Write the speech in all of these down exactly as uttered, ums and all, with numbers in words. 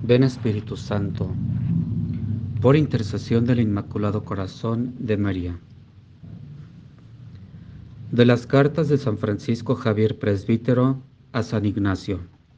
Ven Espíritu Santo, por intercesión del Inmaculado Corazón de María. De las cartas de San Francisco Javier Presbítero a San Ignacio.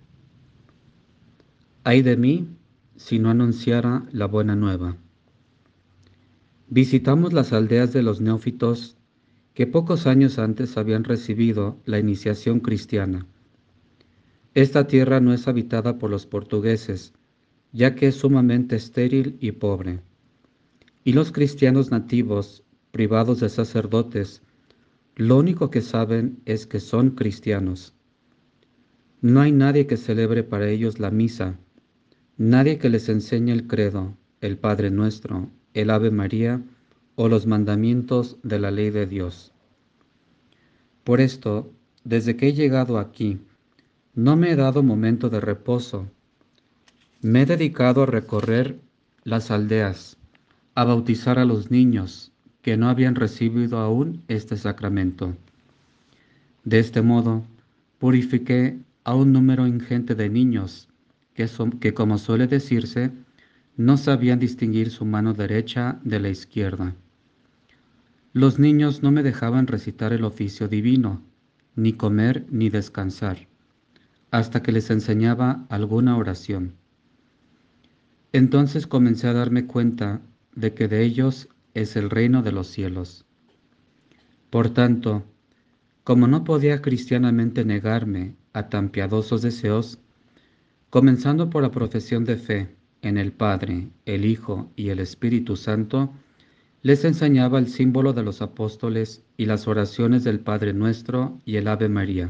Ay de mí si no anunciara la buena nueva. Visitamos las aldeas de los neófitos que pocos años antes habían recibido la iniciación cristiana. Esta tierra no es habitada por los portugueses, ya que es sumamente estéril y pobre. Y los cristianos nativos, privados de sacerdotes, lo único que saben es que son cristianos. No hay nadie que celebre para ellos la misa, nadie que les enseñe el credo, el Padre Nuestro, el Ave María o los mandamientos de la ley de Dios. Por esto, desde que he llegado aquí, no me he dado momento de reposo. Me he dedicado a recorrer las aldeas, a bautizar a los niños que no habían recibido aún este sacramento. De este modo, purifiqué a un número ingente de niños que, son, que, como suele decirse, no sabían distinguir su mano derecha de la izquierda. Los niños no me dejaban recitar el oficio divino, ni comer ni descansar, hasta que les enseñaba alguna oración. Entonces comencé a darme cuenta de que de ellos es el reino de los cielos. Por tanto, como no podía cristianamente negarme a tan piadosos deseos, comenzando por la profesión de fe en el Padre, el Hijo y el Espíritu Santo, les enseñaba el símbolo de los apóstoles y las oraciones del Padre Nuestro y el Ave María.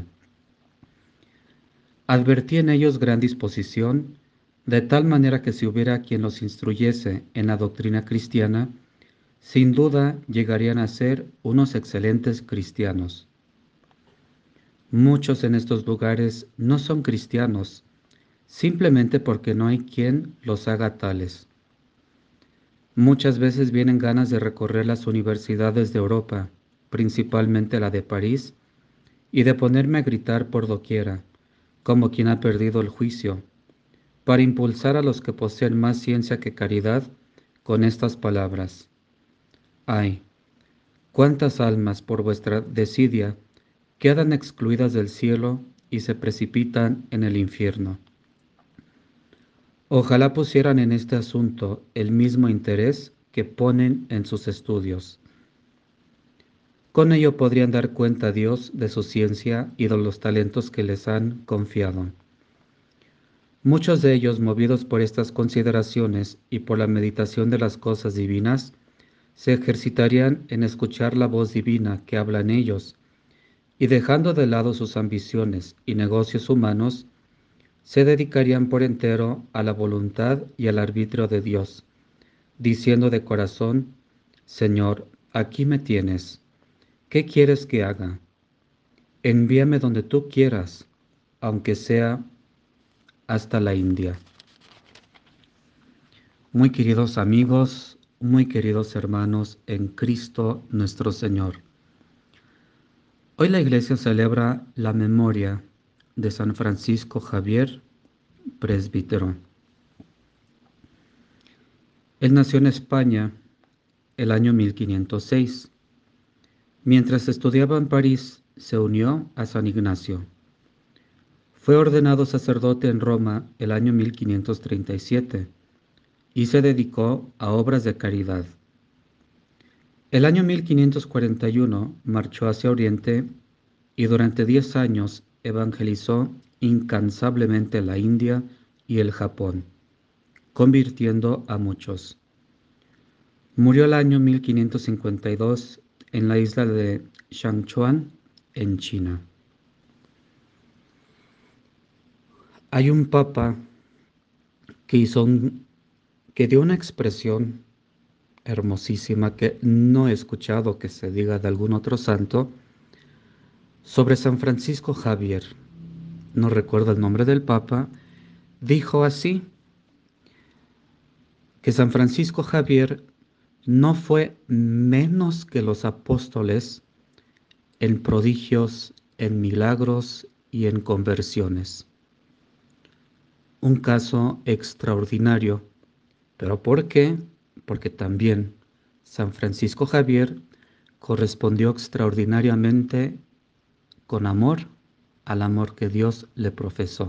Advertí en ellos gran disposición, de tal manera que si hubiera quien los instruyese en la doctrina cristiana, sin duda llegarían a ser unos excelentes cristianos. Muchos en estos lugares no son cristianos, simplemente porque no hay quien los haga tales. Muchas veces vienen ganas de recorrer las universidades de Europa, principalmente la de París, y de ponerme a gritar por doquiera, como quien ha perdido el juicio, para impulsar a los que poseen más ciencia que caridad con estas palabras. Ay, cuántas almas por vuestra desidia quedan excluidas del cielo y se precipitan en el infierno. Ojalá pusieran en este asunto el mismo interés que ponen en sus estudios. Con ello podrían dar cuenta a Dios de su ciencia y de los talentos que les han confiado. Muchos de ellos, movidos por estas consideraciones y por la meditación de las cosas divinas, se ejercitarían en escuchar la voz divina que habla en ellos, y dejando de lado sus ambiciones y negocios humanos, se dedicarían por entero a la voluntad y al arbitrio de Dios, diciendo de corazón: Señor, aquí me tienes. ¿Qué quieres que haga? Envíame donde tú quieras, aunque sea hasta la India. Muy queridos amigos, muy queridos hermanos en Cristo nuestro Señor. Hoy la Iglesia celebra la memoria de San Francisco Javier Presbítero. Él nació en España el año mil quinientos seis. Mientras estudiaba en París, se unió a San Ignacio. Fue ordenado sacerdote en Roma el año mil quinientos treinta y siete y se dedicó a obras de caridad. El año mil quinientos cuarenta y uno marchó hacia Oriente y durante diez años evangelizó incansablemente la India y el Japón, convirtiendo a muchos. Murió el año mil quinientos cincuenta y dos en la isla de Shangchuan, en China. Hay un papa que hizo un, que dio una expresión hermosísima que no he escuchado que se diga de algún otro santo sobre San Francisco Javier. No recuerdo el nombre del papa. Dijo así, que San Francisco Javier no fue menos que los apóstoles en prodigios, en milagros y en conversiones. un caso extraordinario. ¿Pero por qué? Porque también San Francisco Javier correspondió extraordinariamente con amor al amor que Dios le profesó.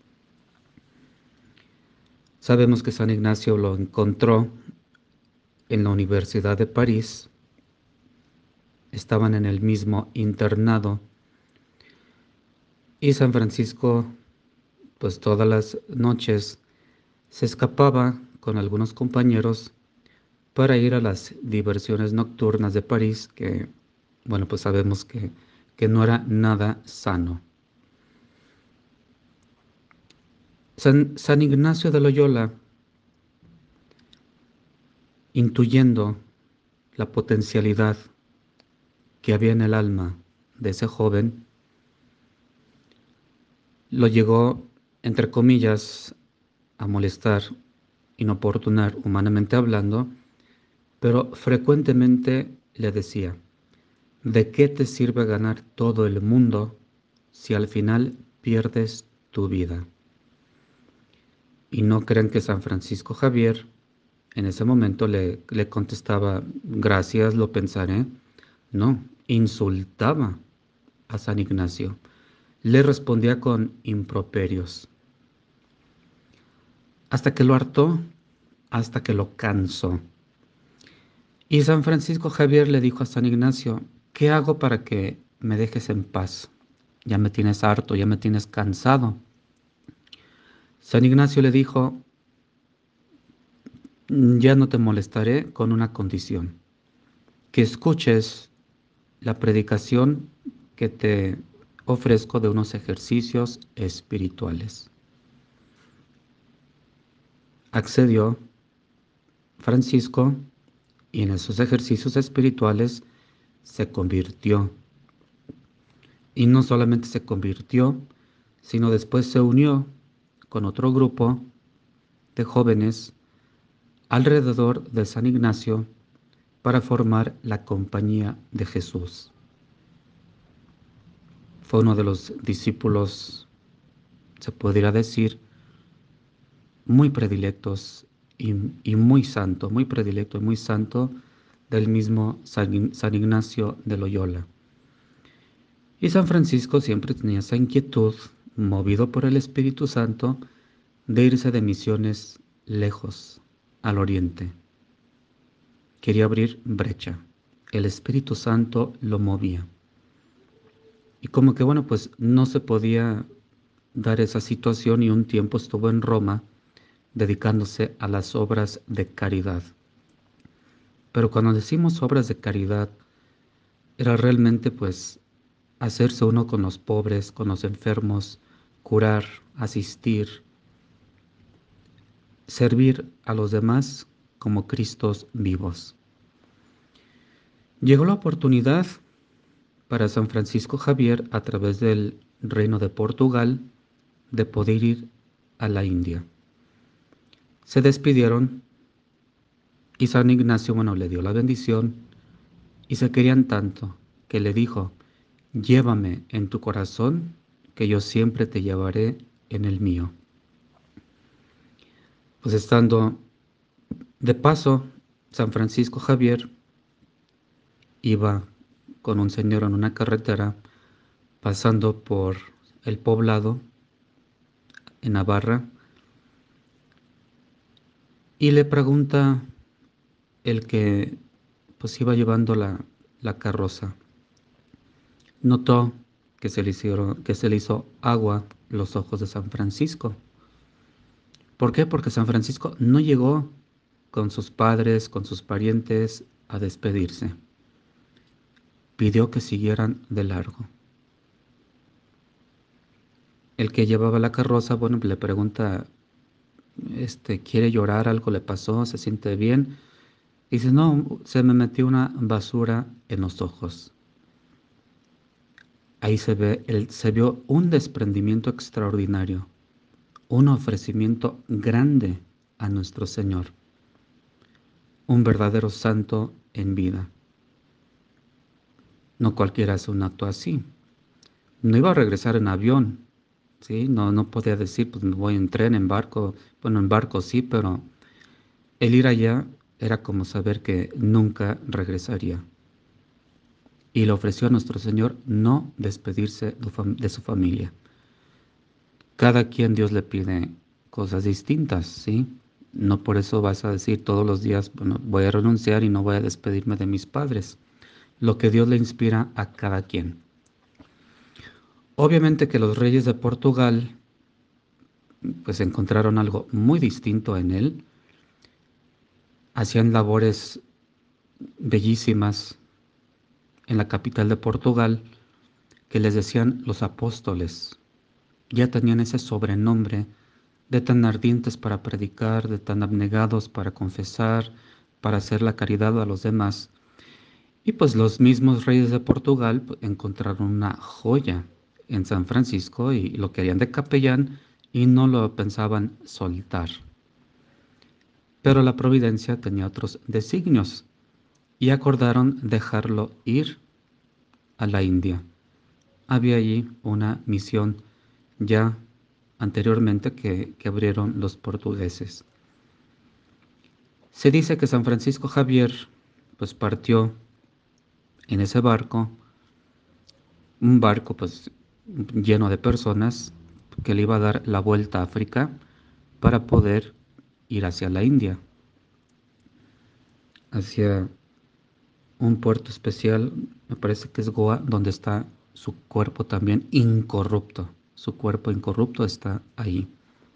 Sabemos que San Ignacio lo encontró en la Universidad de París, estaban en el mismo internado y San Francisco, pues todas las noches se escapaba con algunos compañeros para ir a las diversiones nocturnas de París, que, bueno, pues sabemos que, que no era nada sano. San, San Ignacio de Loyola, intuyendo la potencialidad que había en el alma de ese joven, lo llegó, entre comillas, a molestar, inoportunar humanamente hablando, pero frecuentemente le decía: ¿de qué te sirve ganar todo el mundo si al final pierdes tu vida? Y no crean que San Francisco Javier en ese momento le, le contestaba: gracias, lo pensaré. No, insultaba a San Ignacio, le respondía con improperios, hasta que lo hartó, hasta que lo cansó. Y San Francisco Javier le dijo a San Ignacio: ¿qué hago para que me dejes en paz? Ya me tienes harto, ya me tienes cansado. San Ignacio le dijo: ya no te molestaré con una condición, que escuches la predicación que te ofrezco de unos ejercicios espirituales. Accedió Francisco y en esos ejercicios espirituales se convirtió. Y no solamente se convirtió, sino después se unió con otro grupo de jóvenes alrededor de San Ignacio para formar la Compañía de Jesús. Fue uno de los discípulos, se podría decir, muy predilectos y, y muy santo, muy predilecto y muy santo del mismo San, San Ignacio de Loyola. Y San Francisco siempre tenía esa inquietud, movido por el Espíritu Santo, de irse de misiones lejos, al oriente. Quería abrir brecha. El Espíritu Santo lo movía. Y como que bueno, pues no se podía dar esa situación y un tiempo estuvo en Roma dedicándose a las obras de caridad. Pero cuando decimos obras de caridad, era realmente pues hacerse uno con los pobres, con los enfermos, curar, asistir, servir a los demás como Cristos vivos. Llegó la oportunidad para San Francisco Javier, a través del Reino de Portugal, de poder ir a la India. Se despidieron y San Ignacio, bueno, le dio la bendición y se querían tanto que le dijo: llévame en tu corazón, que yo siempre te llevaré en el mío. Pues estando de paso, San Francisco Javier iba con un señor en una carretera pasando por el poblado en Navarra y le pregunta el que pues iba llevando la, la carroza. Notó que se, le hicieron, que se le hizo agua los ojos de San Francisco. ¿Por qué? Porque San Francisco no llegó con sus padres, con sus parientes, a despedirse. Pidió que siguieran de largo. El que llevaba la carroza, bueno, le pregunta, este, ¿quiere llorar? ¿Algo le pasó? ¿Se siente bien? Y dice: no, se me metió una basura en los ojos. Ahí se ve, el, se vio un desprendimiento extraordinario, un ofrecimiento grande a nuestro Señor, un verdadero santo en vida. No cualquiera hace un acto así. No iba a regresar en avión, ¿sí? No, no podía decir, pues me voy en tren, en barco. Bueno, en barco sí, pero el ir allá era como saber que nunca regresaría. Y le ofreció a nuestro Señor no despedirse de fam- de su familia. Cada quien Dios le pide cosas distintas, ¿sí? No por eso vas a decir todos los días, bueno, voy a renunciar y no voy a despedirme de mis padres. Lo que Dios le inspira a cada quien. Obviamente que los reyes de Portugal pues encontraron algo muy distinto en él. Hacían labores bellísimas en la capital de Portugal que les decían los apóstoles. Ya tenían ese sobrenombre de tan ardientes para predicar, de tan abnegados para confesar, para hacer la caridad a los demás. Y pues los mismos reyes de Portugal pues, encontraron una joya en San Francisco y lo querían de capellán y no lo pensaban soltar. Pero la providencia tenía otros designios y acordaron dejarlo ir a la India. Había allí una misión ya anteriormente que, que abrieron los portugueses. Se dice que San Francisco Javier pues partió en ese barco, un barco pues lleno de personas que le iba a dar la vuelta a África para poder ir hacia la India, hacia un puerto especial, me parece que es Goa, donde está su cuerpo también incorrupto. Su cuerpo incorrupto está ahí.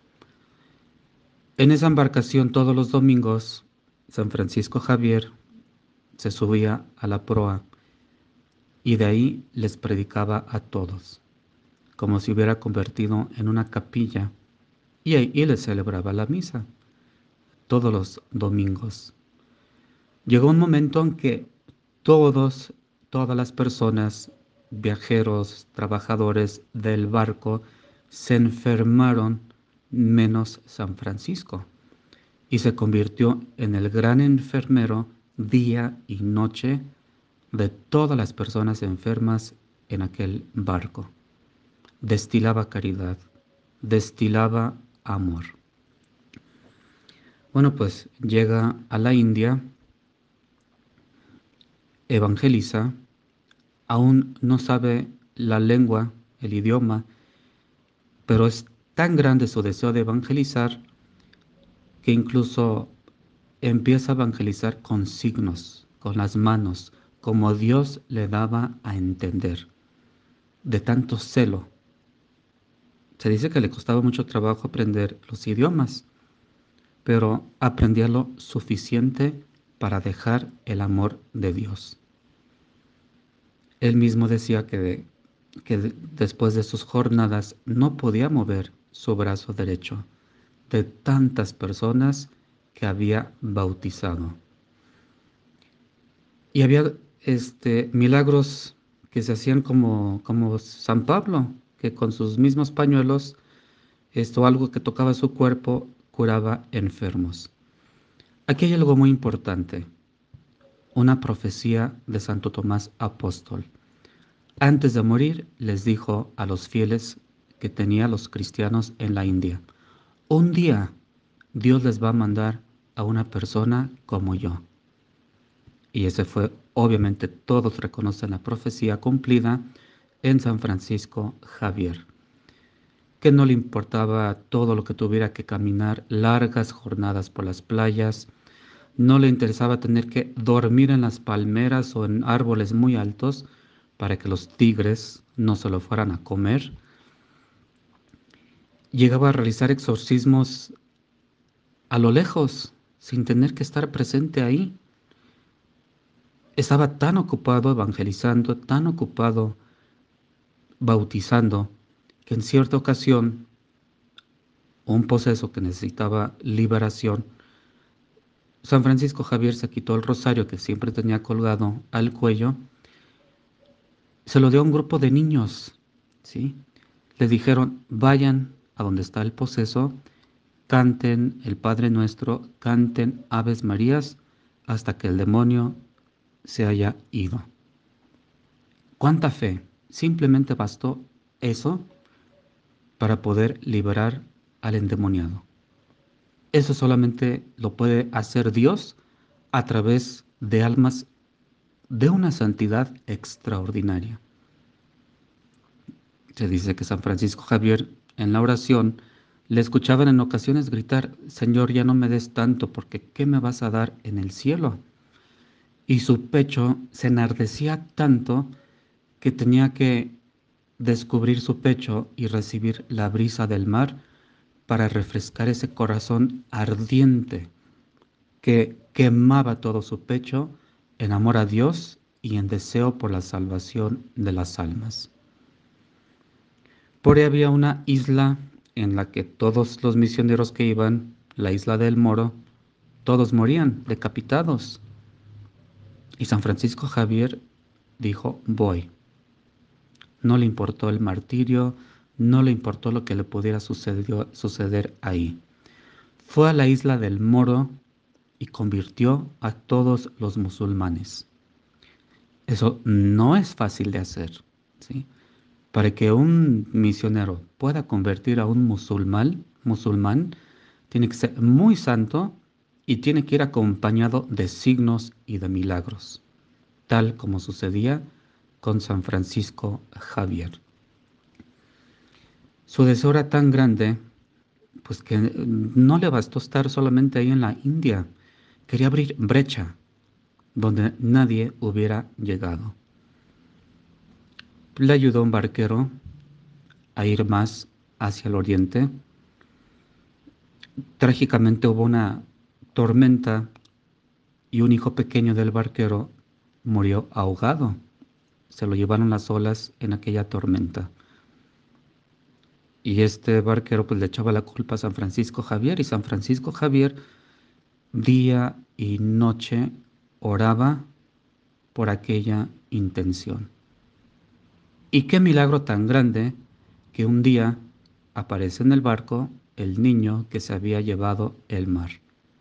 En esa embarcación todos los domingos, San Francisco Javier se subía a la proa y de ahí les predicaba a todos, como si hubiera convertido en una capilla, y ahí y les celebraba la misa todos los domingos. Llegó un momento en que todos, todas las personas, viajeros, trabajadores del barco, se enfermaron menos San Francisco y se convirtió en el gran enfermero día y noche de todas las personas enfermas en aquel barco. Destilaba caridad, destilaba amor. Bueno, pues llega a la India, evangeliza, aún no sabe la lengua, el idioma, pero es tan grande su deseo de evangelizar que incluso empieza a evangelizar con signos, con las manos, como Dios le daba a entender, de tanto celo. Se dice que le costaba mucho trabajo aprender los idiomas, pero aprendía lo suficiente para dejar el amor de Dios. Él mismo decía que, que después de sus jornadas no podía mover su brazo derecho de tantas personas que había bautizado. Y había este, milagros que se hacían como, como San Pablo, que con sus mismos pañuelos, esto algo que tocaba su cuerpo, curaba enfermos. Aquí hay algo muy importante, una profecía de Santo Tomás Apóstol. Antes de morir, les dijo a los fieles que tenía los cristianos en la India, un día Dios les va a mandar a una persona como yo. Y ese fue, obviamente, todos reconocen la profecía cumplida en San Francisco Javier, que no le importaba todo lo que tuviera que caminar largas jornadas por las playas, no le interesaba tener que dormir en las palmeras o en árboles muy altos para que los tigres no se lo fueran a comer. Llegaba a realizar exorcismos a lo lejos, sin tener que estar presente ahí. Estaba tan ocupado evangelizando, tan ocupado bautizando, que en cierta ocasión un poseso que necesitaba liberación, San Francisco Javier se quitó el rosario que siempre tenía colgado al cuello, se lo dio a un grupo de niños, ¿sí? Le dijeron, vayan a donde está el poseso, canten el Padre Nuestro, canten Aves Marías, hasta que el demonio se haya ido. ¿Cuánta fe? Simplemente bastó eso para poder liberar al endemoniado. Eso solamente lo puede hacer Dios a través de almas de una santidad extraordinaria. Se dice que San Francisco Javier en la oración le escuchaban en ocasiones gritar: Señor, ya no me des tanto, porque ¿qué me vas a dar en el cielo? Y su pecho se enardecía tanto que tenía que descubrir su pecho y recibir la brisa del mar para refrescar ese corazón ardiente que quemaba todo su pecho en amor a Dios y en deseo por la salvación de las almas. Por ahí había una isla en la que todos los misioneros que iban, la isla del Moro, todos morían decapitados. Y San Francisco Javier dijo: voy. No le importó el martirio, no le importó lo que le pudiera sucedió- suceder ahí. Fue a la isla del Moro y convirtió a todos los musulmanes. Eso no es fácil de hacer, ¿sí? Para que un misionero pueda convertir a un musulmán, musulmán, tiene que ser muy santo y tiene que ir acompañado de signos y de milagros, tal como sucedía con San Francisco Javier. Su deseo era tan grande, pues que no le bastó estar solamente ahí en la India, quería abrir brecha donde nadie hubiera llegado. Le ayudó un barquero a ir más hacia el oriente. Trágicamente hubo una tormenta y un hijo pequeño del barquero murió ahogado. Se lo llevaron las olas en aquella tormenta. Y este barquero pues le echaba la culpa a San Francisco Javier, y San Francisco Javier día y noche oraba por aquella intención. Y qué milagro tan grande que un día aparece en el barco el niño que se había llevado el mar.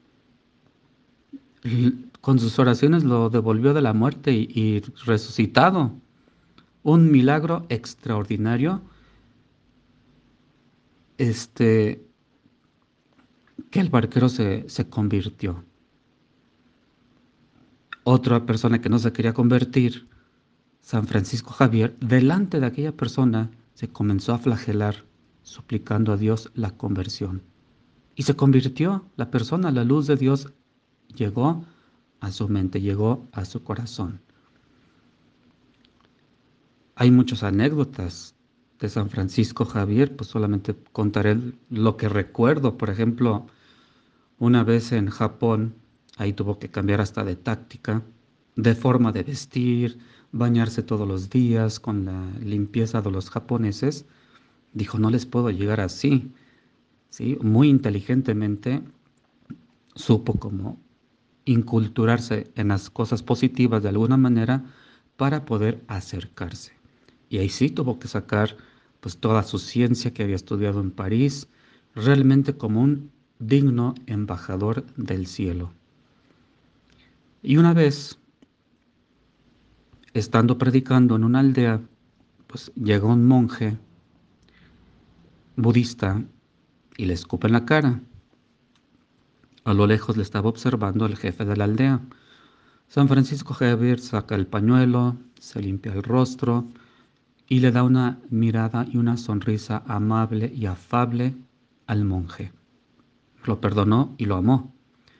Y con sus oraciones lo devolvió de la muerte y, y resucitado. Un milagro extraordinario, este, que el barquero se, se convirtió. Otra persona que no se quería convertir, San Francisco Javier, delante de aquella persona se comenzó a flagelar, suplicando a Dios la conversión. Y se convirtió la persona, la luz de Dios llegó a su mente, llegó a su corazón. Hay muchas anécdotas de San Francisco Javier, pues solamente contaré lo que recuerdo. Por ejemplo, una vez en Japón, ahí tuvo que cambiar hasta de táctica, de forma de vestir, bañarse todos los días con la limpieza de los japoneses. Dijo: no les puedo llegar así, ¿sí? Muy inteligentemente supo cómo inculturarse en las cosas positivas de alguna manera para poder acercarse. Y ahí sí tuvo que sacar pues toda su ciencia que había estudiado en París, realmente como un digno embajador del cielo. Y una vez, estando predicando en una aldea, pues llegó un monje budista y le escupe en la cara. A lo lejos le estaba observando el jefe de la aldea. San Francisco Javier saca el pañuelo, se limpia el rostro y le da una mirada y una sonrisa amable y afable al monje. Lo perdonó y lo amó.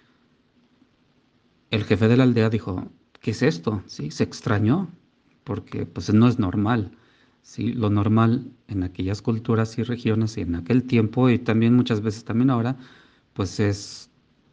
El jefe de la aldea dijo: ¿qué es esto? ¿Sí? Se extrañó, porque pues no es normal. ¿Sí? Lo normal en aquellas culturas y regiones y en aquel tiempo, y también muchas veces también ahora, pues es,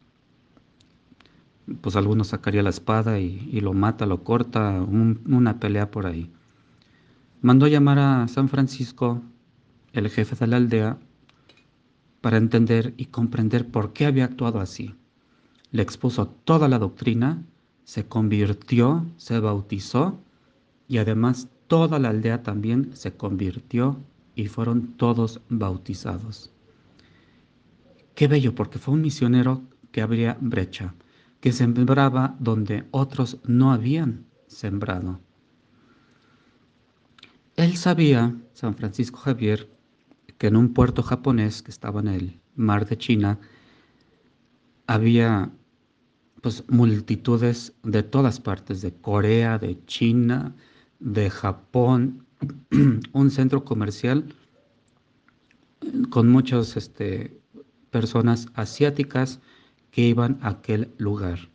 pues alguno sacaría la espada y, y lo mata, lo corta, un- una pelea por ahí. Mandó llamar a San Francisco, el jefe de la aldea, para entender y comprender por qué había actuado así. Le expuso toda la doctrina, se convirtió, se bautizó, y además toda la aldea también se convirtió y fueron todos bautizados. Qué bello, porque fue un misionero que abría brecha, que sembraba donde otros no habían sembrado. Él sabía, San Francisco Javier, que en un puerto japonés que estaba en el mar de China había pues multitudes de todas partes, de Corea, de China, de Japón, un centro comercial con muchas este, personas asiáticas que iban a aquel lugar.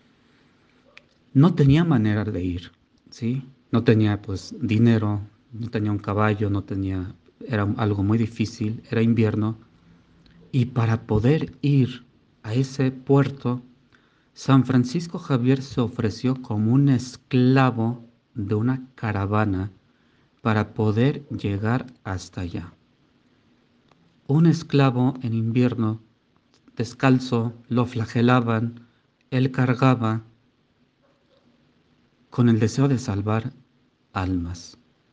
No tenía manera de ir, ¿sí? No tenía pues dinero, no tenía un caballo, no tenía, era algo muy difícil, era invierno. Y para poder ir a ese puerto, San Francisco Javier se ofreció como un esclavo de una caravana para poder llegar hasta allá. Un esclavo en invierno, descalzo, lo flagelaban, él cargaba con el deseo de salvar almas.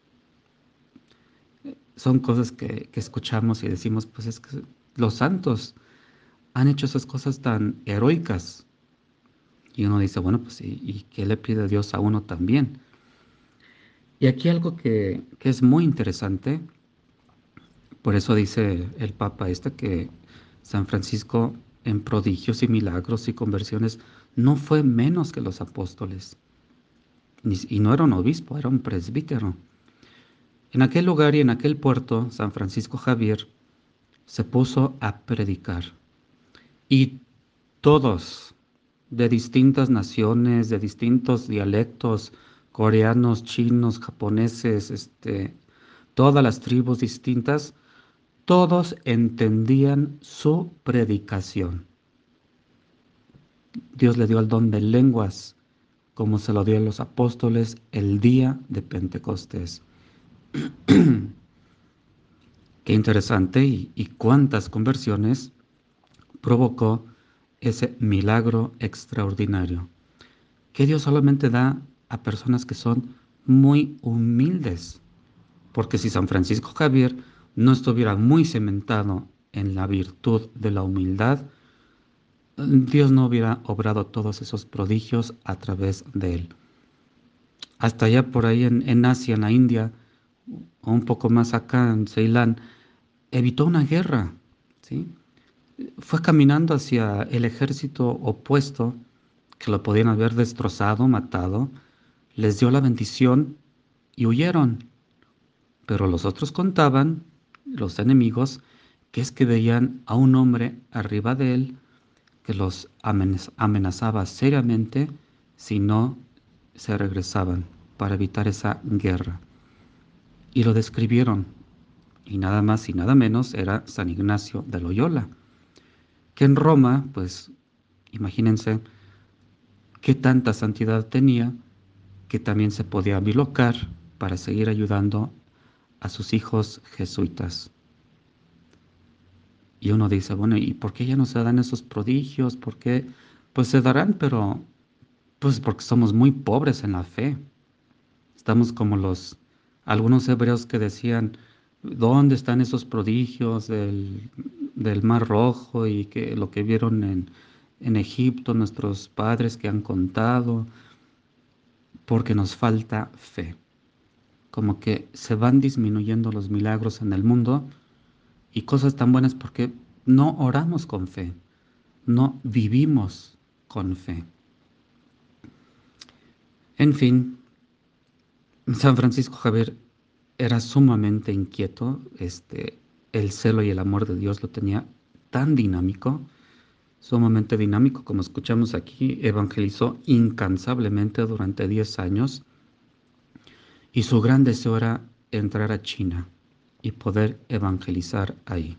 Son cosas que, que escuchamos y decimos, pues es que los santos han hecho esas cosas tan heroicas. Y uno dice, bueno, pues ¿y, y qué le pide Dios a uno también? Y aquí algo que, que es muy interesante, por eso dice el Papa este que San Francisco en prodigios y milagros y conversiones no fue menos que los apóstoles. Ni- Y no era un obispo, era un presbítero. En aquel lugar y en aquel puerto, San Francisco Javier se puso a predicar. Y todos, de distintas naciones, de distintos dialectos, coreanos, chinos, japoneses, este, todas las tribus distintas, todos entendían su predicación. Dios le dio el don de lenguas, como se lo dio a los apóstoles el día de Pentecostés. Qué interesante y, y cuántas conversiones provocó ese milagro extraordinario, que Dios solamente da a personas que son muy humildes, porque si San Francisco Javier no estuviera muy cimentado en la virtud de la humildad, Dios no hubiera obrado todos esos prodigios a través de él. Hasta allá por ahí en, en Asia, en la India, o un poco más acá en Ceilán, evitó una guerra, ¿sí? Fue caminando hacia el ejército opuesto, que lo podían haber destrozado, matado, les dio la bendición y huyeron. Pero los otros contaban, los enemigos, que es que veían a un hombre arriba de él que los amenazaba seriamente si no se regresaban para evitar esa guerra. Y lo describieron, y nada más y nada menos era San Ignacio de Loyola, que en Roma, pues imagínense qué tanta santidad tenía, que también se podía bilocar para seguir ayudando a sus hijos jesuitas. Y uno dice, bueno, ¿y por qué ya no se dan esos prodigios? ¿Por qué? Pues se darán, pero pues porque somos muy pobres en la fe. Estamos como los algunos hebreos que decían, ¿dónde están esos prodigios del, del Mar Rojo y que lo que vieron en, en Egipto nuestros padres que han contado? Porque nos falta fe. Como que se van disminuyendo los milagros en el mundo y cosas tan buenas porque no oramos con fe, no vivimos con fe. En fin, San Francisco Javier era sumamente inquieto, este, el celo y el amor de Dios lo tenía tan dinámico, sumamente dinámico, como escuchamos aquí, evangelizó incansablemente durante diez años y su gran deseo era entrar a China y poder evangelizar ahí.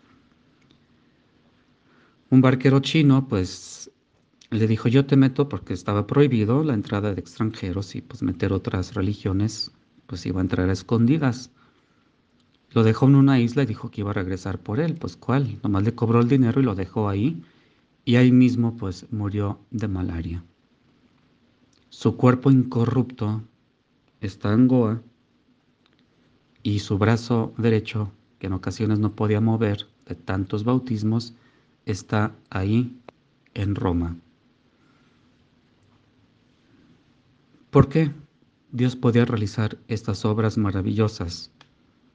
Un barquero chino, pues, le dijo, yo te meto porque estaba prohibido la entrada de extranjeros y pues meter otras religiones, pues iba a entrar a escondidas. Lo dejó en una isla y dijo que iba a regresar por él. Pues ¿cuál? Nomás le cobró el dinero y lo dejó ahí. Y ahí mismo pues murió de malaria. Su cuerpo incorrupto está en Goa y su brazo derecho, que en ocasiones no podía mover de tantos bautismos, está ahí en Roma. ¿Por qué Dios podía realizar estas obras maravillosas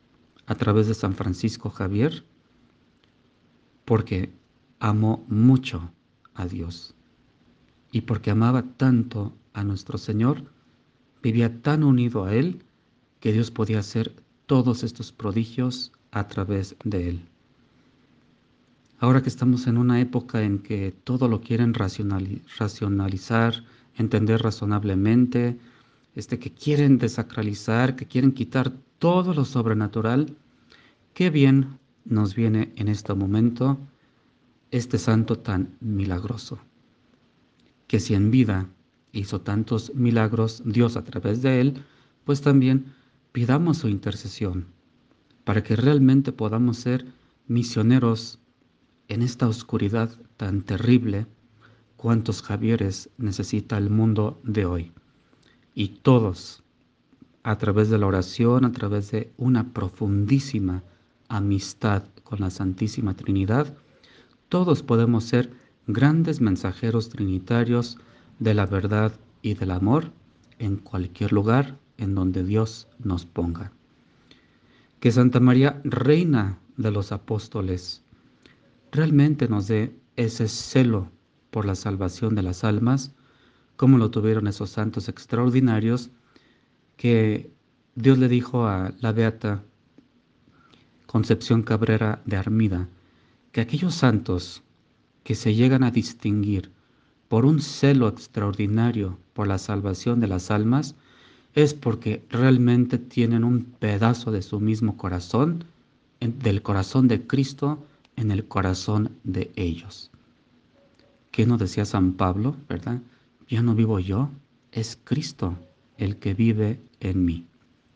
a través de San Francisco Javier, porque amó mucho a Dios y porque amaba tanto a nuestro Señor, vivía tan unido a Él que Dios podía hacer todos estos prodigios a través de Él. Ahora que estamos en una época en que todo lo quieren racionalizar, entender razonablemente, este, que quieren desacralizar, que quieren quitar todo lo sobrenatural, qué bien nos viene en este momento este santo tan milagroso, que si en vida hizo tantos milagros Dios a través de él, pues también pidamos su intercesión para que realmente podamos ser misioneros en esta oscuridad tan terrible. Cuántos Javieres necesita el mundo de hoy, y todos, a través de la oración, a través de una profundísima amistad con la Santísima Trinidad, todos podemos ser grandes mensajeros trinitarios de la verdad y del amor en cualquier lugar en donde Dios nos ponga. Que Santa María, Reina de los Apóstoles, realmente nos dé ese celo por la salvación de las almas, como lo tuvieron esos santos extraordinarios que Dios le dijo a la beata Concepción Cabrera de Armida, que aquellos santos que se llegan a distinguir por un celo extraordinario por la salvación de las almas, es porque realmente tienen un pedazo de su mismo corazón, del corazón de Cristo, en el corazón de ellos. ¿Qué nos decía San Pablo, verdad? Ya no vivo yo, es Cristo el que vive en mí.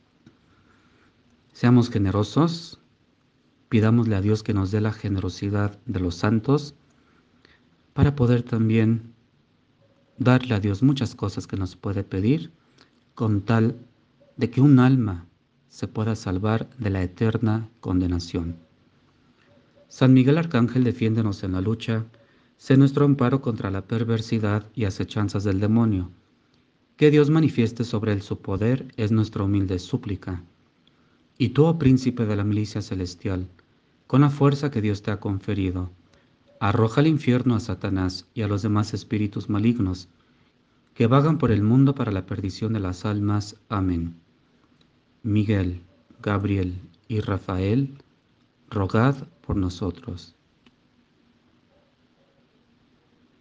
Seamos generosos, pidámosle a Dios que nos dé la generosidad de los santos para poder también darle a Dios muchas cosas que nos puede pedir, con tal de que un alma se pueda salvar de la eterna condenación. San Miguel Arcángel, defiéndenos en la lucha, sé nuestro amparo contra la perversidad y acechanzas del demonio. Que Dios manifieste sobre él su poder es nuestra humilde súplica. Y tú, oh príncipe de la milicia celestial, con la fuerza que Dios te ha conferido, arroja al infierno a Satanás y a los demás espíritus malignos que vagan por el mundo para la perdición de las almas. Amén. Miguel, Gabriel y Rafael, rogad por nosotros.